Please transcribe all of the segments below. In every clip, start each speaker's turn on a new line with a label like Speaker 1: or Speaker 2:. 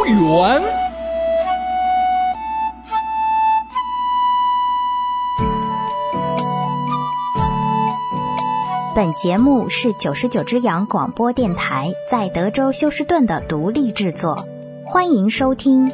Speaker 1: 园。
Speaker 2: 本节目是99只羊广播电台在德州休斯顿的独立制作，欢迎收听。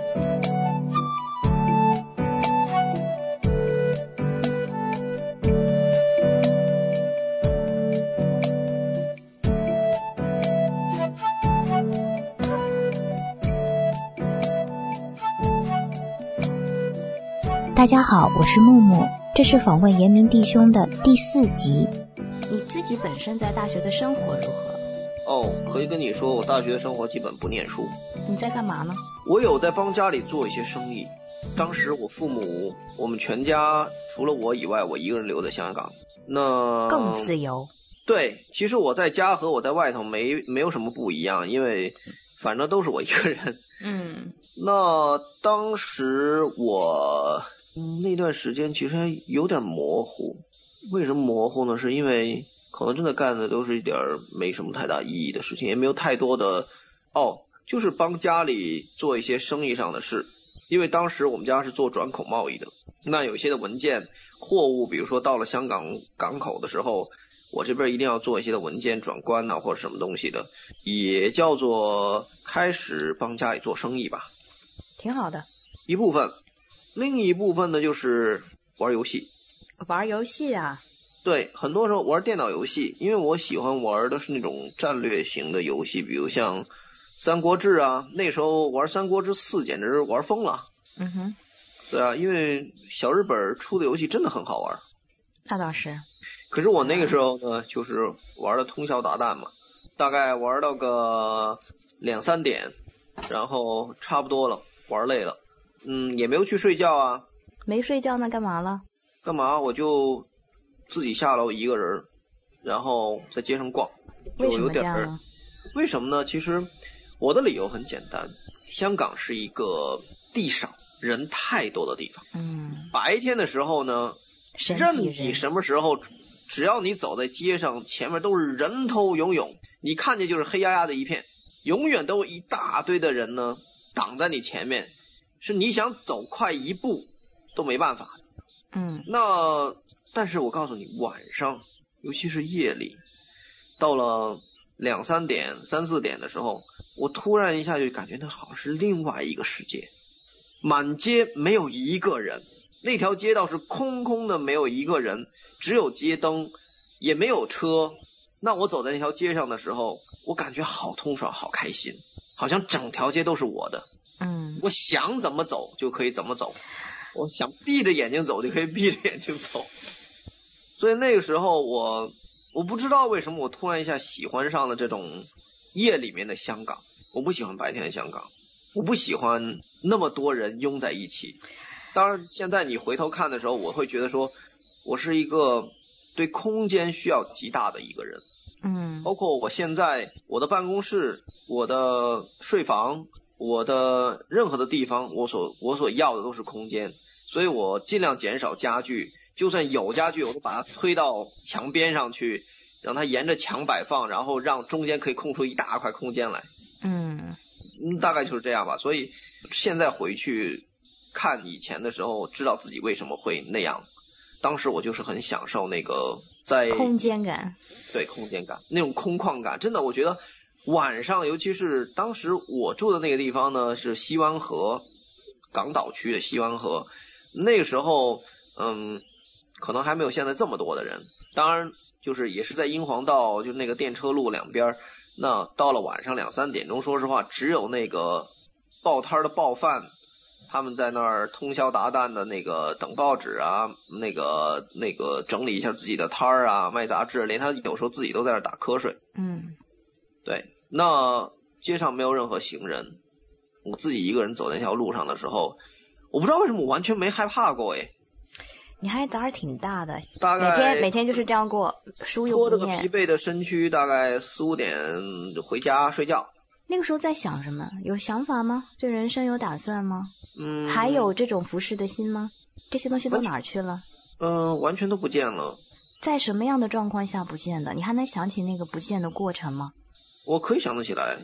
Speaker 2: 大家好，我是木木，这是访问严明弟兄的第4集。你自己本身在大学的生活如何？
Speaker 3: 可以跟你说，我大学的生活基本不念书。
Speaker 2: 你在干嘛呢？
Speaker 3: 我有在帮家里做一些生意。当时我父母，我们全家除了我以外，我一个人留在香港。那
Speaker 2: 更自由。
Speaker 3: 对，其实我在家和我在外头没有什么不一样，因为反正都是我一个人。那当时我那段时间其实还有点模糊。为什么模糊呢？是因为可能真的干的都是一点没什么太大意义的事情，也没有太多的就是帮家里做一些生意上的事。因为当时我们家是做转口贸易的，那有些的文件货物，比如说到了香港港口的时候，我这边一定要做一些的文件转关或者什么东西的，也叫做开始帮家里做生意吧。
Speaker 2: 挺好的
Speaker 3: 一部分。另一部分呢就是玩游戏。
Speaker 2: 玩游戏啊？对，
Speaker 3: 很多时候玩电脑游戏，因为我喜欢玩的是那种战略型的游戏，比如像三国志啊，那时候玩三国志4简直玩疯了。对啊，因为小日本出的游戏真的很好玩。
Speaker 2: 那倒是。
Speaker 3: 可是我那个时候呢，就是玩的通宵达旦嘛，大概玩到个2、3点，然后差不多了，玩累了，也没有去睡觉啊。
Speaker 2: 没睡觉那干嘛了？
Speaker 3: 干嘛？我就自己下楼一个人，然后在街上逛，就有点为什么呢？其实我的理由很简单，香港是一个地少人太多的地方。白天的时候呢，任你什么时候，只要你走在街上，前面都是人头涌涌，你看见就是黑压压的一片，永远都有一大堆的人呢挡在你前面，是你想走快一步都没办法。那但是我告诉你，晚上尤其是夜里，到了2、3点、3、4点的时候，我突然一下就感觉那好像是另外一个世界，满街没有一个人，那条街道是空空的，没有一个人，只有街灯，也没有车。那我走在那条街上的时候，我感觉好通爽，好开心，好像整条街都是我的。我想怎么走就可以怎么走，我想闭着眼睛走就可以闭着眼睛走。所以那个时候我不知道为什么我突然一下喜欢上了这种夜里面的香港。我不喜欢白天的香港，我不喜欢那么多人拥在一起。当然现在你回头看的时候，我会觉得说我是一个对空间需要极大的一个人。包括我现在我的办公室、我的睡房、我的任何的地方，我所要的都是空间，所以我尽量减少家具，就算有家具我都把它推到墙边上去，让它沿着墙摆放，然后让中间可以空出一大块空间来。大概就是这样吧。所以现在回去看以前的时候，知道自己为什么会那样。当时我就是很享受那个在
Speaker 2: 空间感。
Speaker 3: 对，空间感，那种空旷感，真的我觉得晚上，尤其是当时我住的那个地方呢，是西湾河港岛区的西湾河，那个时候可能还没有现在这么多的人。当然就是也是在英皇道，就那个电车路两边，那到了晚上2、3点钟，说实话只有那个报摊的报贩，他们在那儿通宵达旦的那个等报纸啊，那个整理一下自己的摊儿啊，卖杂志，连他有时候自己都在那儿打瞌睡。对，那街上没有任何行人，我自己一个人走在那条路上的时候，我不知道为什么我完全没害怕过。
Speaker 2: 你还胆儿挺大的，
Speaker 3: 大概
Speaker 2: 每天就是这样过，书又不念，
Speaker 3: 拖着个疲惫的身躯，大概4、5点回家睡觉。
Speaker 2: 那个时候在想什么？有想法吗？对人生有打算吗？还有这种服侍的心吗？这些东西都哪儿去了？
Speaker 3: 完全都不见了。
Speaker 2: 在什么样的状况下不见的？你还能想起那个不见的过程吗？
Speaker 3: 我可以想得起来。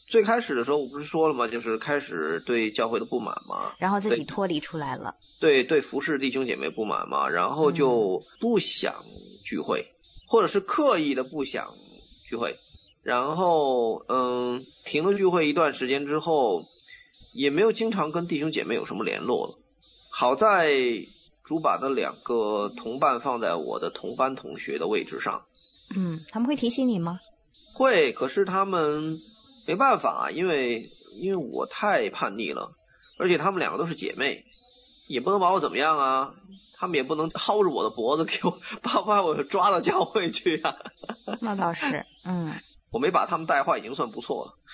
Speaker 3: 最开始的时候我不是说了吗？就是开始对教会的不满嘛，
Speaker 2: 然后自己脱离出来了。
Speaker 3: 对服侍弟兄姐妹不满嘛，然后就不想聚会，或者是刻意的不想聚会，然后停了聚会一段时间之后，也没有经常跟弟兄姐妹有什么联络了。好在主把那2个同伴放在我的同班同学的位置上。
Speaker 2: 他们会提醒你吗？
Speaker 3: 会，可是他们没办法，因为我太叛逆了，而且他们2个都是姐妹，也不能把我怎么样啊，他们也不能薅着我的脖子给我把我抓到教会去啊。
Speaker 2: 那倒是，
Speaker 3: 我没把他们带坏已经算不错了。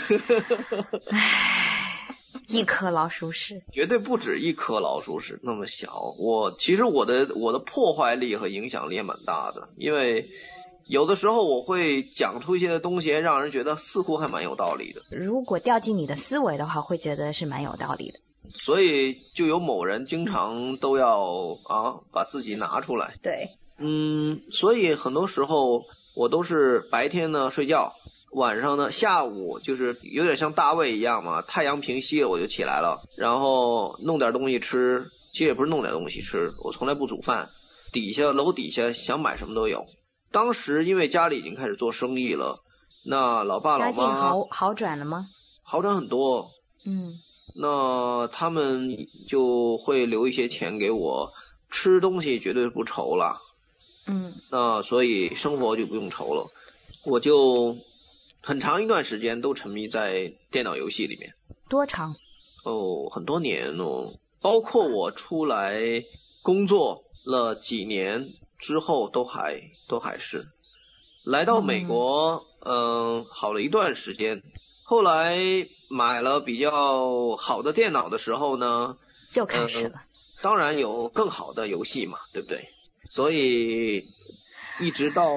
Speaker 2: 一颗老鼠屎，
Speaker 3: 绝对不止一颗老鼠屎那么小。其实我的破坏力和影响力也蛮大的，因为有的时候我会讲出一些东西，让人觉得似乎还蛮有道理的。
Speaker 2: 如果掉进你的思维的话，会觉得是蛮有道理的。
Speaker 3: 所以就有某人经常都要把自己拿出来。
Speaker 2: 对，
Speaker 3: 所以很多时候我都是白天呢睡觉，晚上呢下午就是有点像大卫一样嘛，太阳平息了我就起来了，然后弄点东西吃，其实也不是弄点东西吃，我从来不煮饭，楼底下想买什么都有。当时因为家里已经开始做生意了，那老爸老妈
Speaker 2: 家境好转了吗？
Speaker 3: 好转很多。那他们就会留一些钱给我，吃东西绝对不愁了。那所以生活就不用愁了。我就很长一段时间都沉迷在电脑游戏里面。
Speaker 2: 多长？
Speaker 3: 很多年哦，包括我出来工作了几年之后都还是。来到美国好了一段时间，后来买了比较好的电脑的时候呢，
Speaker 2: 就开始了。
Speaker 3: 当然有更好的游戏嘛，对不对？所以一直到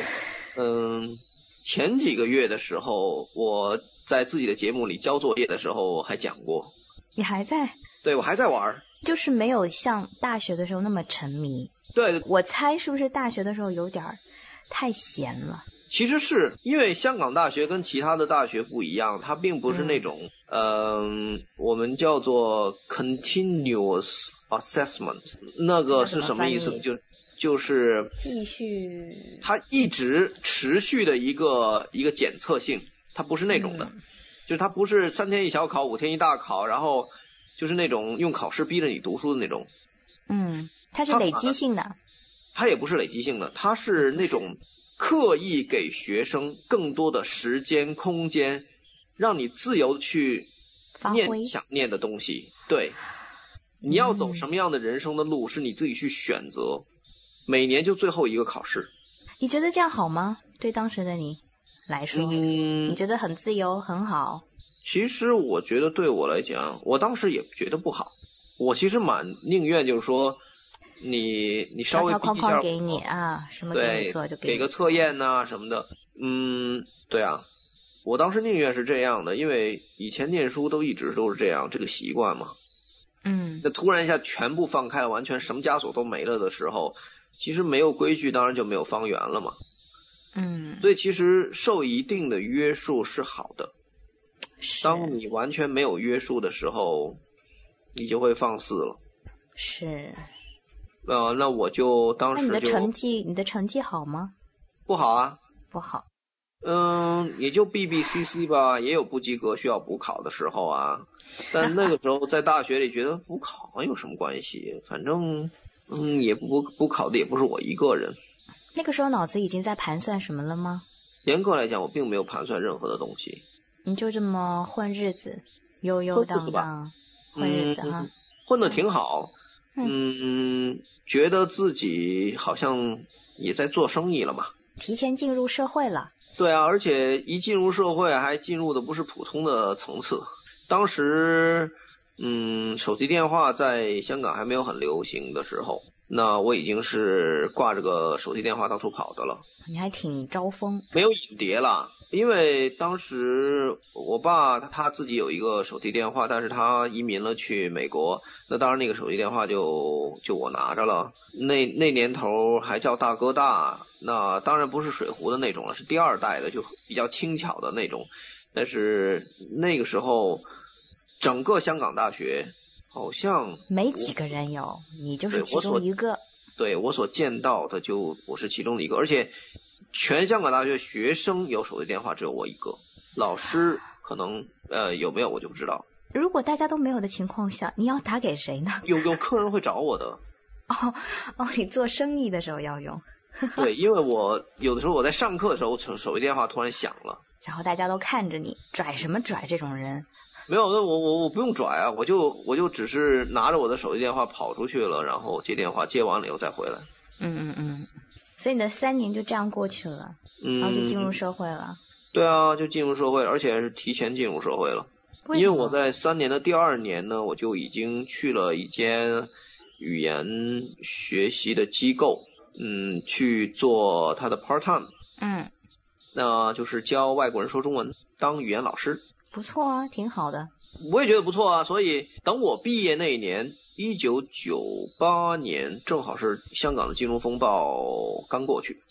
Speaker 3: 前几个月的时候，我在自己的节目里交作业的时候还讲过。
Speaker 2: 你还在？
Speaker 3: 对，我还在玩，
Speaker 2: 就是没有像大学的时候那么沉迷。
Speaker 3: 对，我
Speaker 2: 猜是不是大学的时候有点太闲了？
Speaker 3: 其实是因为香港大学跟其他的大学不一样，它并不是那种我们叫做 continuous assessment， 那个是什么意思？就是
Speaker 2: 继续，
Speaker 3: 它一直持续的一个检测性，它不是那种的，就是它不是3天一小考5天一大考，然后就是那种用考试逼着你读书的那种。
Speaker 2: 它是累积性的。
Speaker 3: 它也不是累积性的，它是那种刻意给学生更多的时间空间，让你自由去念想念的东西。对，你要走什么样的人生的路是你自己去选择，每年就最后一个考试。
Speaker 2: 你觉得这样好吗？对当时的你来说，你觉得很自由很好？
Speaker 3: 其实我觉得对我来讲，我当时也觉得不好，我其实蛮宁愿就是说你稍微
Speaker 2: 框框给你啊，什么给你做就
Speaker 3: 给个测验啊什么的。对啊，我当时宁愿是这样的，因为以前念书都一直都是这样，这个习惯嘛。那突然一下全部放开了，完全什么枷锁都没了的时候，其实没有规矩，当然就没有方圆了嘛。所以其实受一定的约束是好的。当你完全没有约束的时候，你就会放肆了。
Speaker 2: 是。
Speaker 3: 那我就当时就。
Speaker 2: 你的成绩好吗？
Speaker 3: 不好啊。
Speaker 2: 不好。
Speaker 3: 也就 BBCC 吧，也有不及格需要补考的时候啊。但那个时候在大学里觉得补考有什么关系？反正也补考的也不是我一个人。
Speaker 2: 那个时候脑子已经在盘算什么了吗？
Speaker 3: 严格来讲，我并没有盘算任何的东西。
Speaker 2: 你就这么混日子，悠悠荡荡混日子哈。
Speaker 3: 混得挺好。觉得自己好像也在做生意了嘛。
Speaker 2: 提前进入社会了。
Speaker 3: 对啊，而且一进入社会还进入的不是普通的层次。当时手机电话在香港还没有很流行的时候，那我已经是挂着个手机电话到处跑的了。
Speaker 2: 你还挺招风。没
Speaker 3: 有影碟啦，因为当时我爸他自己有一个手提电话，但是他移民了去美国，那当然那个手机电话就我拿着了。那年头还叫大哥大，那当然不是水壶的那种了，是第2代的，就比较轻巧的那种， 但是那个时候整个香港大学好像
Speaker 2: 没几个人有，你就是其中一个。
Speaker 3: 对，我所见到的我是其中的一个，而且全香港大学学生有手机电话只有我一个，老师可能有没有我就不知道。
Speaker 2: 如果大家都没有的情况下，你要打给谁呢？
Speaker 3: 有客人会找我的。
Speaker 2: 你做生意的时候要用。
Speaker 3: 对，因为我有的时候我在上课的时候手机电话突然响了，
Speaker 2: 然后大家都看着你，拽什么拽这种人。
Speaker 3: 没有，那我不用拽啊，我就只是拿着我的手机电话跑出去了，然后接电话，接完了以后再回来。
Speaker 2: 所以你的3年就这样过去了，然后就进入社会了。
Speaker 3: 对啊，就进入社会，而且是提前进入社会了。因为我在3年的第2年呢，我就已经去了一间语言学习的机构，去做他的 part time。那就是教外国人说中文，当语言老师。
Speaker 2: 不错啊，挺好的。
Speaker 3: 我也觉得不错啊，所以等我毕业那一年1998年，正好是香港的金融风暴刚过去。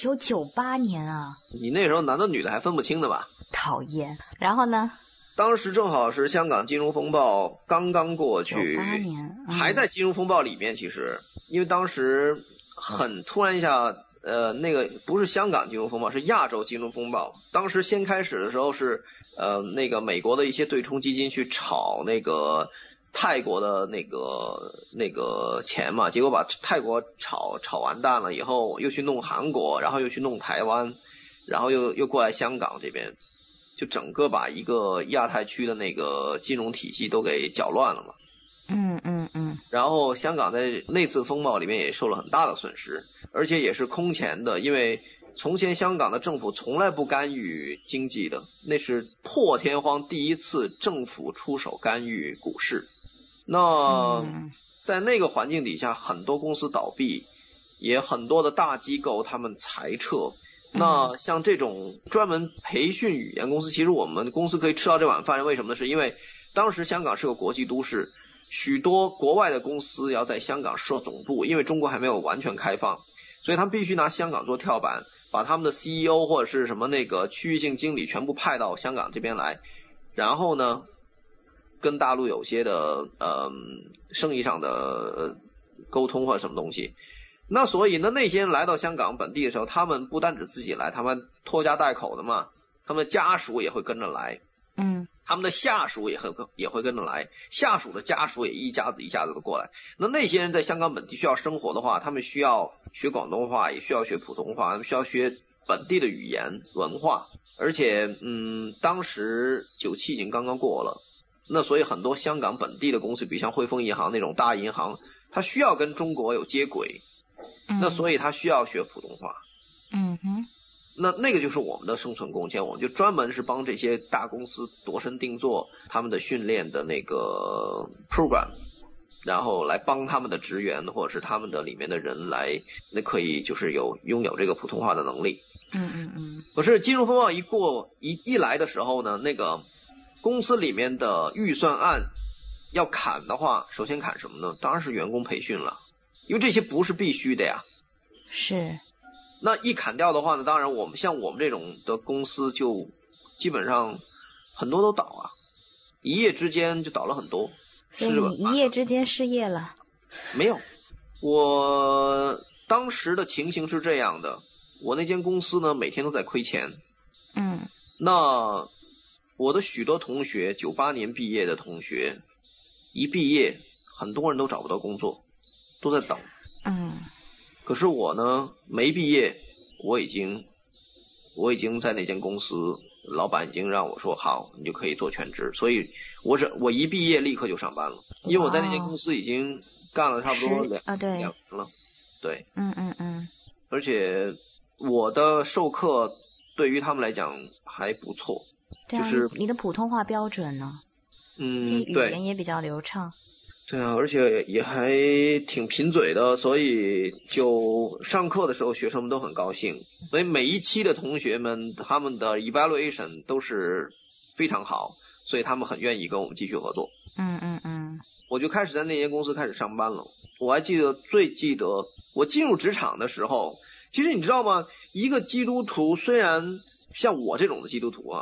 Speaker 2: 1998年啊？你
Speaker 3: 那时候男的女的还分不清的吧？
Speaker 2: 讨厌。然后呢？
Speaker 3: 当时正好是香港金融风暴刚刚过去
Speaker 2: ，98年，
Speaker 3: 还在金融风暴里面。其实因为当时很突然一下，那个不是香港金融风暴，是亚洲金融风暴。当时先开始的时候是那个美国的一些对冲基金去炒那个泰国的那个钱嘛，结果把泰国炒完蛋了以后，又去弄韩国，然后又去弄台湾，然后又过来香港这边，就整个把一个亚太区的那个金融体系都给搅乱了嘛。然后香港在那次风暴里面也受了很大的损失，而且也是空前的，因为从前香港的政府从来不干预经济的，那是破天荒第一次政府出手干预股市。那在那个环境底下，很多公司倒闭，也很多的大机构他们裁撤。那像这种专门培训语言公司，其实我们公司可以吃到这碗饭，为什么呢？是因为当时香港是个国际都市，许多国外的公司要在香港设总部，因为中国还没有完全开放，所以他们必须拿香港做跳板，把他们的 CEO 或者是什么那个区域性经理全部派到香港这边来，然后呢跟大陆有些的生意上的沟通或者什么东西。那所以呢，那些人来到香港本地的时候，他们不单指自己来，他们拖家带口的嘛，他们的家属也会跟着来，他们的下属也会跟着来，下属的家属也一家子的过来。那些人在香港本地需要生活的话，他们需要学广东话，也需要学普通话，他们需要学本地的语言文化。而且当时97已经刚刚过了，那所以很多香港本地的公司，比如像汇丰银行那种大银行，它需要跟中国有接轨，那所以它需要学普通话。那个就是我们的生存贡献，我们就专门是帮这些大公司度身订做他们的训练的那个 program， 然后来帮他们的职员或者是他们的里面的人来，那可以就是拥有这个普通话的能力。可是金融风暴一来的时候呢，那个公司里面的预算案要砍的话，首先砍什么呢？当然是员工培训了，因为这些不是必须的呀。
Speaker 2: 是。
Speaker 3: 那一砍掉的话呢，当然像我们这种的公司就基本上很多都倒啊，一夜之间就倒了很多。
Speaker 2: 所以你一夜之间失业了？
Speaker 3: 没有，我当时的情形是这样的，我那间公司呢每天都在亏钱。那我的许多同学98年毕业的同学，一毕业很多人都找不到工作，都在等。可是我呢没毕业，我已经在那间公司，老板已经让我说好，你就可以做全职，所以我一毕业立刻就上班了，因为我在那间公司已经干了差不多2年了。对。而且我的授课对于他们来讲还不错。
Speaker 2: 对啊，就是你的普通话标准呢？这语言也比较流畅。
Speaker 3: 对啊，而且也还挺贫嘴的，所以就上课的时候学生们都很高兴，所以每一期的同学们他们的 evaluation 都是非常好，所以他们很愿意跟我们继续合作。我就开始在那间公司开始上班了。我还最记得我进入职场的时候，其实你知道吗，一个基督徒虽然像我这种的基督徒啊，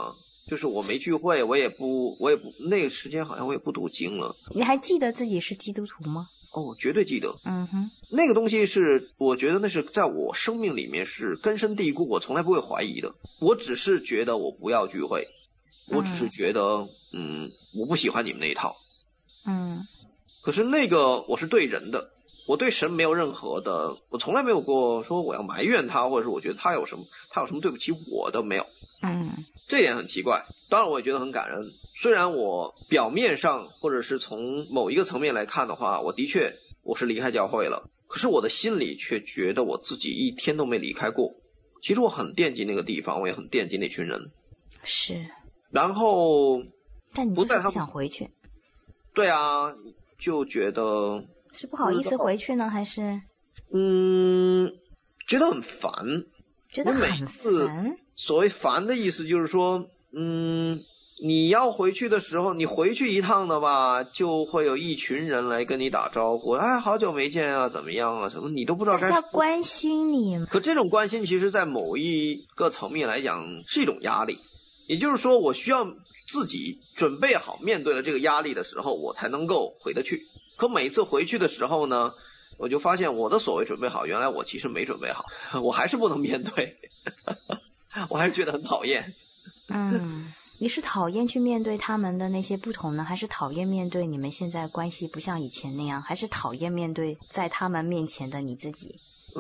Speaker 3: 就是我没聚会，我也不那个时间好像我也不读经了。
Speaker 2: 你还记得自己是基督徒吗？
Speaker 3: 哦，绝对记得。
Speaker 2: 嗯哼，
Speaker 3: 那个东西是我觉得那是在我生命里面是根深蒂固，我从来不会怀疑的。我只是觉得我不要聚会，我只是觉得我不喜欢你们那一套。可是那个我是对人的，我对神没有任何的，我从来没有过说我要埋怨他，或者是我觉得他有什么对不起我的，没有。这点很奇怪。当然我也觉得很感恩，虽然我表面上或者是从某一个层面来看的话，我的确我是离开教会了，可是我的心里却觉得我自己一天都没离开过。其实我很惦记那个地方，我也很惦记那群人。
Speaker 2: 是。
Speaker 3: 然后
Speaker 2: 但你就是不想回去。
Speaker 3: 对啊，就觉得
Speaker 2: 是不好意思回去呢，还是
Speaker 3: 觉得很烦。
Speaker 2: 觉得很烦。
Speaker 3: 所谓烦的意思就是说你要回去的时候，你回去一趟的吧，就会有一群人来跟你打招呼，哎，好久没见啊，怎么样啊，什么你都不知道该说。
Speaker 2: 他关心你。
Speaker 3: 可这种关心其实在某一个层面来讲是一种压力，也就是说我需要自己准备好面对了这个压力的时候，我才能够回得去。可每次回去的时候呢，我就发现我的所谓准备好，原来我其实没准备好，我还是不能面对我还是觉得很讨厌。
Speaker 2: 你是讨厌去面对他们的那些不同呢，还是讨厌面对你们现在关系不像以前那样，还是讨厌面对在他们面前的你自己？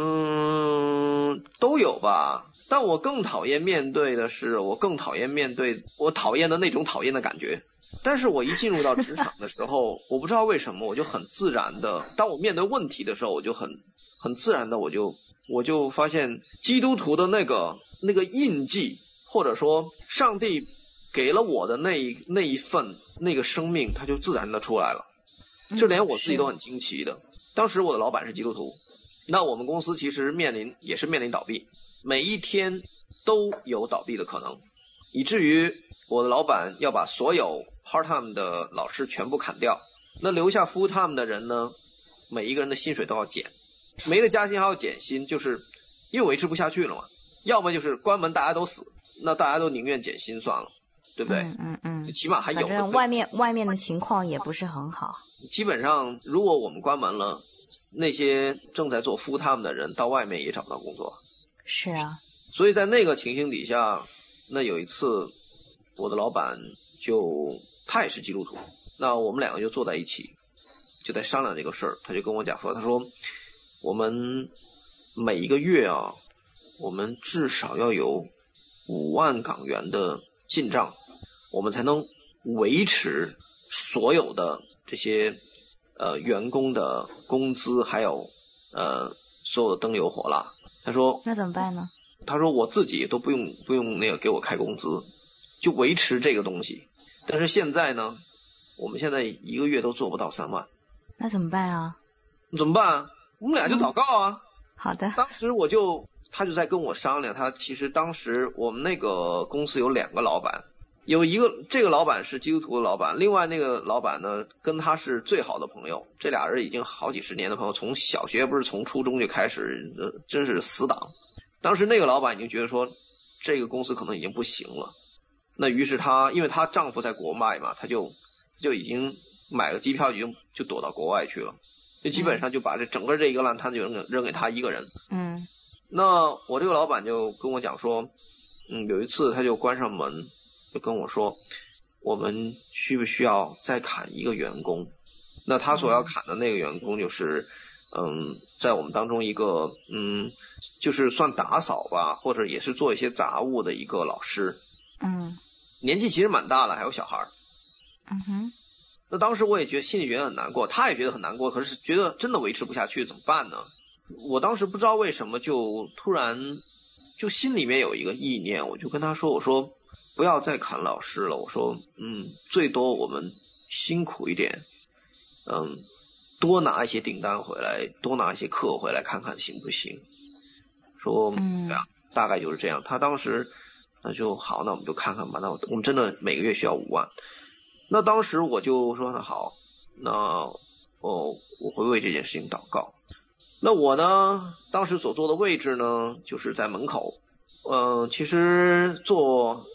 Speaker 3: 都有吧。但我更讨厌面对的是，我更讨厌面对我讨厌的那种讨厌的感觉。但是我一进入到职场的时候我不知道为什么我就很自然的，当我面对问题的时候，我就很自然的我就发现基督徒的那个印记，或者说上帝给了我的那一份那个生命，它就自然的出来了。这连我自己都很惊奇的。当时我的老板是基督徒，那我们公司其实也是面临倒闭，每一天都有倒闭的可能，以至于我的老板要把所有 part time 的老师全部砍掉，那留下 full time 的人呢，每一个人的薪水都要减，没了加薪还要减薪，就是因为维持不下去了嘛。要么就是关门大家都死，那大家都宁愿减薪算了，对不对？起码还有。
Speaker 2: 反正外面的情况也不是很好。
Speaker 3: 基本上如果我们关门了，那些正在做 full time 的人到外面也找不到工作。
Speaker 2: 是啊。
Speaker 3: 所以在那个情形底下，那有一次我的老板他也是基督徒，那我们两个就坐在一起，就在商量这个事儿。他就跟我讲说，他说我们每一个月啊，我们至少要有5万港元的进账，我们才能维持所有的这些员工的工资，还有所有的灯油火蜡。他说
Speaker 2: 那怎么办呢？
Speaker 3: 他说我自己都不用那个给我开工资，就维持这个东西。但是现在呢，我们现在一个月都做不到3万。
Speaker 2: 那怎么办啊？
Speaker 3: 怎么办？我们俩就祷告啊。
Speaker 2: 好的。
Speaker 3: 当时他就在跟我商量，他其实当时我们那个公司有2个老板，有一个这个老板是基督徒的老板，另外那个老板呢跟他是最好的朋友，这俩人已经好几十年的朋友，从小学不是从初中就开始，真是死党。当时那个老板已经觉得说这个公司可能已经不行了，那于是因为她丈夫在国外嘛，她就已经买个机票就躲到国外去了，就基本上就把整个这一个烂摊子就扔给他一个人。那我这个老板就跟我讲说有一次他就关上门就跟我说，我们需不需要再砍一个员工。那他所要砍的那个员工就是在我们当中一个就是算打扫吧，或者也是做一些杂物的一个老师。年纪其实蛮大了，还有小孩。那当时我也心里觉得很难过，他也觉得很难过，可是觉得真的维持不下去怎么办呢？我当时不知道为什么就突然就心里面有一个意念，我就跟他说，我说不要再砍老师了，我说最多我们辛苦一点，多拿一些订单回来，多拿一些课回来看看行不行。说对啊，大概就是这样。他当时那就好，那我们就看看吧，那我们真的每个月需要5万。那当时我就说那好，那我会为这件事情祷告。那我呢当时所坐的位置呢就是在门口，其实坐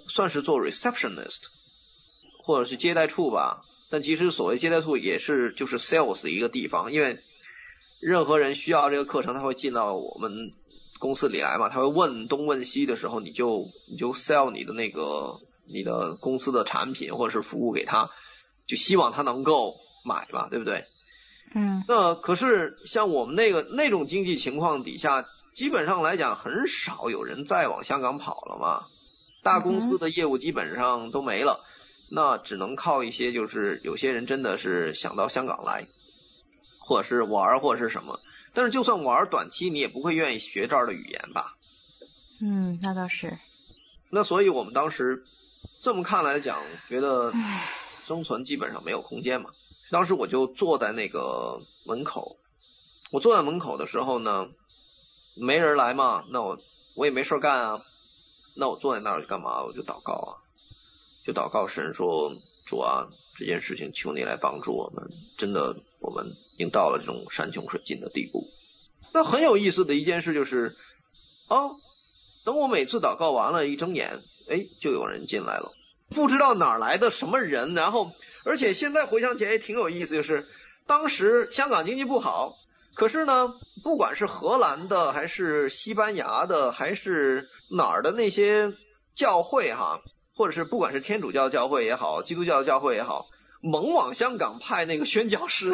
Speaker 3: 算是做 receptionist 或者是接待处吧，但其实所谓接待处也是就是 sales 的一个地方，因为任何人需要这个课程，他会进到我们公司里来嘛，他会问东问西的时候，你就 sell 你的公司的产品或者是服务给他，就希望他能够买嘛，对不对？那可是像我们那种经济情况底下，基本上来讲很少有人再往香港跑了嘛，大公司的业务基本上都没了，那只能靠一些就是有些人真的是想到香港来，或者是玩或者是什么，但是就算玩短期你也不会愿意学这儿的语言吧。
Speaker 2: 那倒是。
Speaker 3: 那所以我们当时这么看来讲，觉得生存基本上没有空间嘛。当时我就坐在那个门口，我坐在门口的时候呢，没人来嘛，那我也没事干啊，那我坐在那儿干嘛？我就祷告啊，就祷告神说，主啊，这件事情求你来帮助我们，真的我们已经到了这种山穷水尽的地步。那很有意思的一件事就是等我每次祷告完了，一睁眼就有人进来了，不知道哪儿来的什么人，然后而且现在回想起来也挺有意思，就是当时香港经济不好，可是呢不管是荷兰的还是西班牙的还是哪儿的那些教会哈，或者是不管是天主教教会也好，基督教教会也好，猛往香港派那个宣教士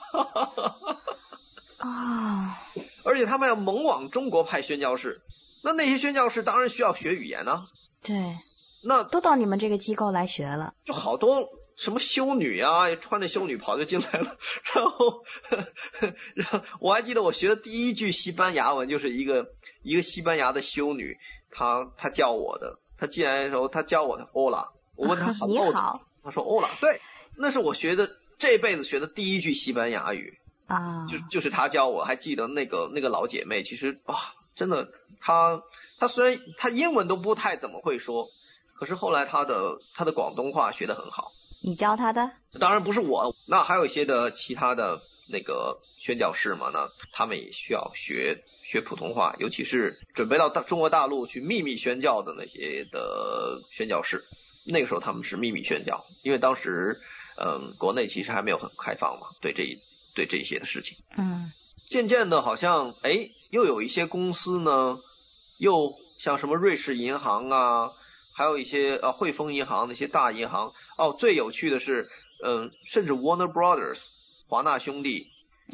Speaker 3: 而且他们要猛往中国派宣教士，那些宣教士当然需要学语言啊。
Speaker 2: 对，
Speaker 3: 那
Speaker 2: 都到你们这个机构来学了，
Speaker 3: 就好多什么修女啊，穿着修女袍就进来了，然后我还记得我学的第一句西班牙文就是一个西班牙的修女，她教我的，她进来的时候她教我的 Hola， 我问她
Speaker 2: 你好，
Speaker 3: 她说 Hola， 对，那是我学的这辈子学的第一句西班牙语
Speaker 2: 啊，
Speaker 3: 就是她教我，还记得那个老姐妹，其实真的她虽然她英文都不太怎么会说，可是后来她的广东话学得很好。
Speaker 2: 你教他的？
Speaker 3: 当然不是我，那还有一些的其他的那个宣教士嘛，那他们也需要学普通话，尤其是准备到中国大陆去秘密宣教的那些的宣教士，那个时候他们是秘密宣教，因为当时国内其实还没有很开放嘛，对这些的事情。渐渐的好像又有一些公司呢，又像什么瑞士银行啊，还有一些汇丰银行那些大银行，最有趣的是甚至 Warner Brothers 华纳兄弟，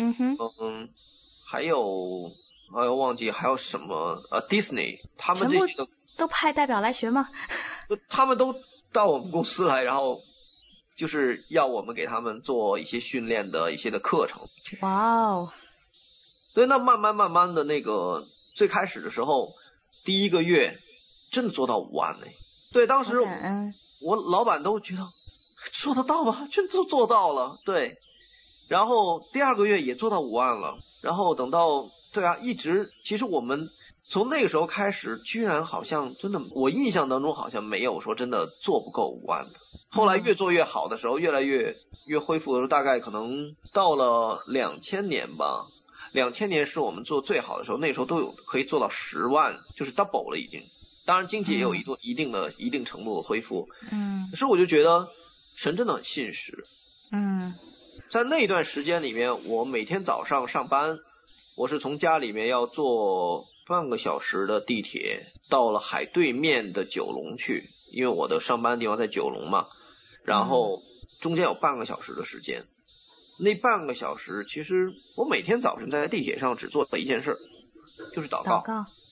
Speaker 3: 还有忘记还有什么Disney， 他们这些
Speaker 2: 都派代表来学吗？
Speaker 3: 他们都到我们公司来，然后就是要我们给他们做一些训练的一些的课程。
Speaker 2: 哇哦！
Speaker 3: 所以那慢慢的那个最开始的时候，第一个月真的做到5万对，当时我老板都觉得做得到吗？真做到了，对。然后第二个月也做到5万了，然后等到一直其实我们从那个时候开始，居然好像真的，我印象当中好像没有说真的做不够5万的。后来越做越好的时候，越来越恢复的时候，大概可能到了2000年吧。2000年是我们做最好的时候，那时候都有可以做到10万，就是 double 了已经。当然经济也有一定程度的恢复。可是我就觉得神真的很信实。在那段时间里面，我每天早上上班，我是从家里面要坐半个小时的地铁到了海对面的九龙去，因为我的上班地方在九龙嘛，然后中间有半个小时的时间。那半个小时其实我每天早晨在地铁上只做了一件事，就是祷告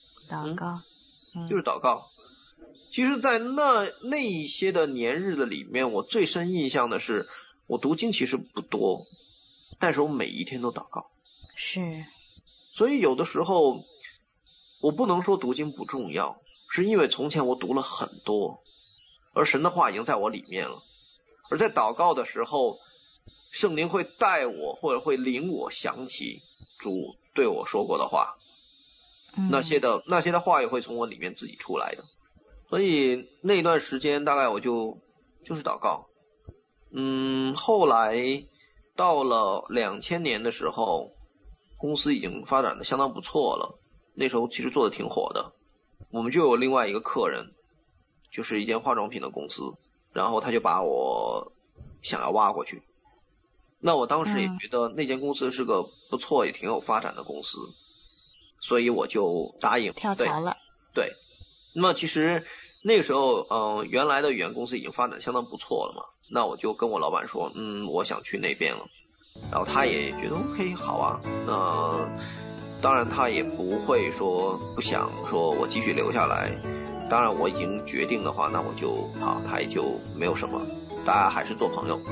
Speaker 3: 就是祷告。其实在那一些的年日的里面，我最深印象的是我读经其实不多，但是我每一天都祷告。
Speaker 2: 是，
Speaker 3: 所以有的时候我不能说读经不重要，是因为从前我读了很多，而神的话已经在我里面了，而在祷告的时候，圣灵会带我或者会领我想起主对我说过的话，那些的话也会从我里面自己出来的。所以那段时间大概我就是祷告。后来到了2000年的时候，公司已经发展的相当不错了，那时候其实做的挺火的。我们就有另外一个客人， 就是一间化妆品的公司，然后他就把我想要挖过去。那我当时也觉得那间公司是个不错也挺有发展的公司，所以我就答应
Speaker 2: 跳槽了。
Speaker 3: 对，那么其实那个时候原来的语言公司已经发展相当不错了嘛，那我就跟我老板说我想去那边了，然后他也觉得 OK 好啊，当然他也不会说不想说我继续留下来，当然我已经决定的话，那我就好，他也就没有什么，大家还是做朋友。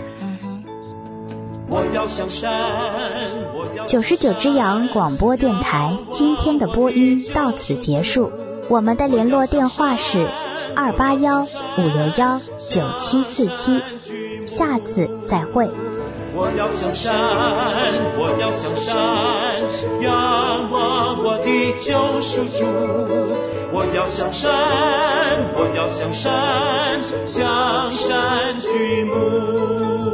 Speaker 2: 99只羊广播电台今天的播音到此结束，我们的联络电话是281-561-9747，下次再会。
Speaker 1: 我要向山，我要向山，仰望我的救赎主。我要向山，我要向山，向山举目。